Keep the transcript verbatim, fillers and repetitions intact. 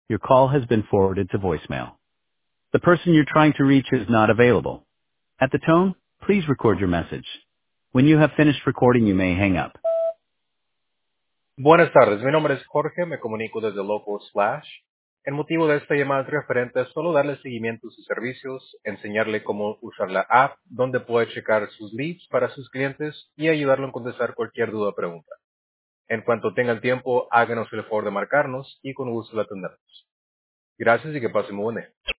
Your call has been forwarded to voicemail. The person you're trying to reach is not available. At the tone, please record your message. When you have finished recording, you may hang up. Buenas tardes, mi nombre es Jorge, me comunico desde Local Slash. El motivo de esta llamada es referente a solo darle seguimiento a sus servicios, enseñarle cómo usar la app, donde puede checar sus leads para sus clientes y ayudarlo a contestar cualquier duda o pregunta. En cuanto tenga el tiempo, háganos el favor de marcarnos y con gusto la atendemos. Gracias y que pasen muy buen día.